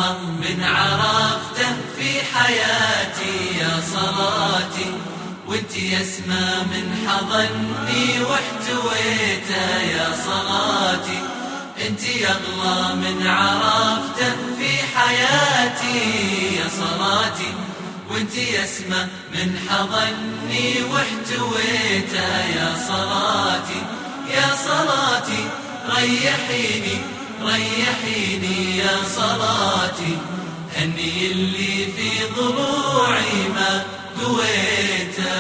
الله من عرفته في حياتي يا صلاتي، وانت يسمى من حضني واحتويته يا صلاتي، انت يغلى من عرفته في حياتي يا صلاتي، وانت يسمى من حضني واحتويته يا صلاتي يا صلاتي. ريحيني ريحيني يا صلاتي، هني اللي في ضلوعي ما قويته،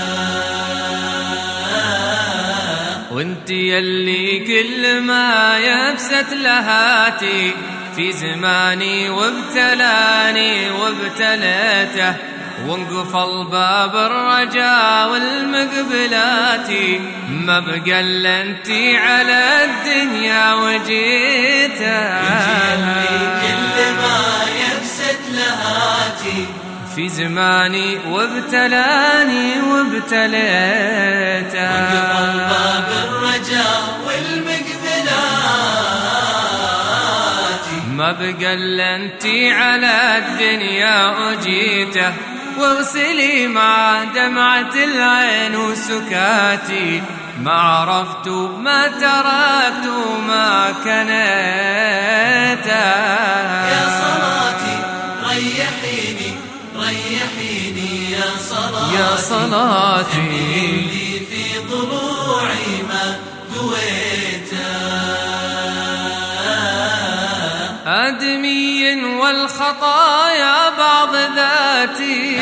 وانت يلي كل ما يبست لهاتي في زماني وابتلاني وابتليته، وانقفل باب الرجاء والمقبلاتي ما بقى الا انتي على الدنيا وجيته. يلي كل ما يبست لهاتي في زماني وابتلاني وابتليته، وانقفل باب الرجاء والمقبلاتي ما بقى الا انتي على الدنيا وجيته، واغسلي مع دمعة العين وسكاتي ما عرفت ما تركت ما كنيته. يا صلاتي ريحيني ريحيني يا صلاتي، يا صلاتي اللي في ضلوعي ما قويته. آدمي والخطايا بعض ذاتي،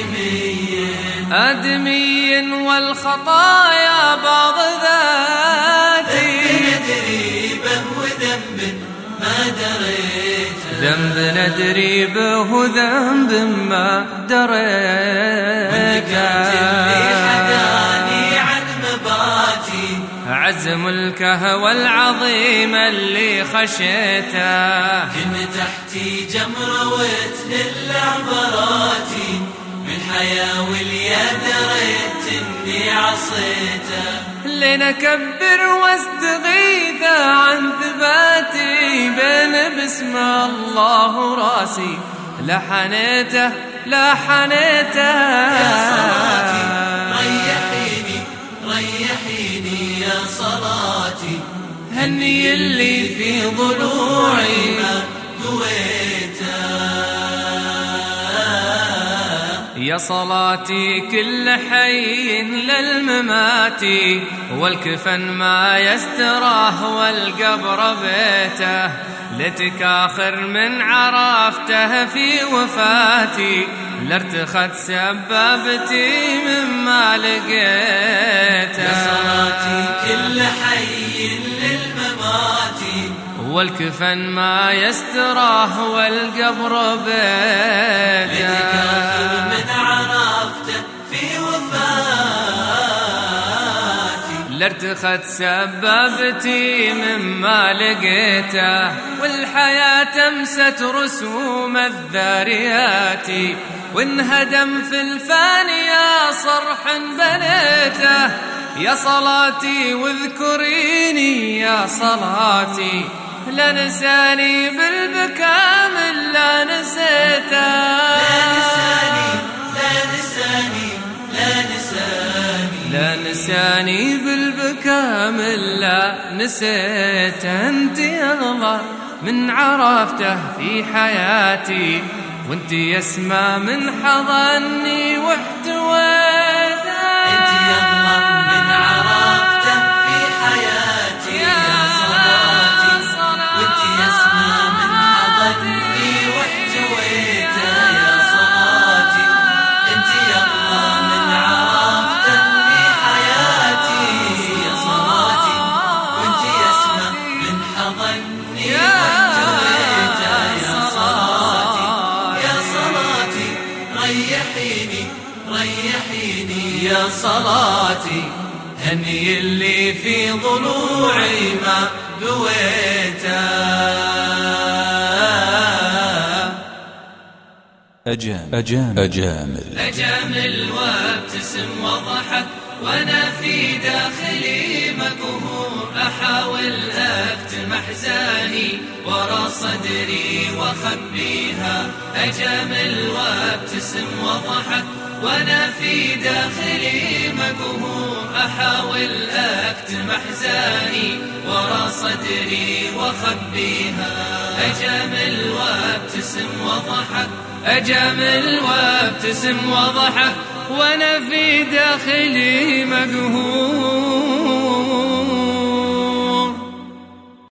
آدمي والخطايا بعض ذاتي، ندري به وذنب ما دريته، ذنب ندري به ذنب ما دريته، اللي حداني عن مباتي عزم الكهوى العظيم اللي خشيته، كنت تحتي جمرة وتهل عبراتي من حياة واليا دريت اني عصيته، لنكبر واستغيث عن ثباتي بين بسم الله راسي لحنيته لحنيته. يا صلاتي ريحيني ريحيني يا صلاتي، هني اللي في ضلوعي ما قويته. يا صلاتي كل حي للممات، والكفن ما يستراه والقبر بيته، لتكاخر من عرفته في وفاتي لارتخت سبابتي مما لقيته. يا صلاتي كل حي للممات، والكفن ما يستراه والقبر بيته، لتكاخر من عرفته في وفاتي لارتخت سبابتي مما لقيته، والحياة امست رسوم الذاريات، وانهدم في الفانية صرح بنيته. يا صلاتي واذكريني يا صلاتي، لا نساني بالبكاء من لا نسيته، لا نساني لا نساني لا نساني لا نساني بالبكاء من لا نسيته. انت اغلى من عرفته في حياتي، وانت يسمى من حضني واحتويته، انت يغلى من عرفته في حياتي يا صلاتي، وانت يسمى من حضني واحتويته يا صلاتي، انت يغلى من عرفته في حياتي يا صلاتي، وانت يسمى من حضني واحتويته يا صلاتي يا صلاتي. ريحيني ريحيني يا صلاتي، هني اللي في ضلوعي ما قويته. أجامل وابتسم وضحك وأنا في داخلي مقهور، أحاول أكتم أحزاني ورا صدري وأخبيها، أجامل وابتسم وأضحك وأنا في داخلي مقهور، أحاول أكتم أحزاني ورا صدري وأخبيها، أجامل وابتسم وأضحك، أجامل وابتسم وأضحك وأنا في داخلي مقهور.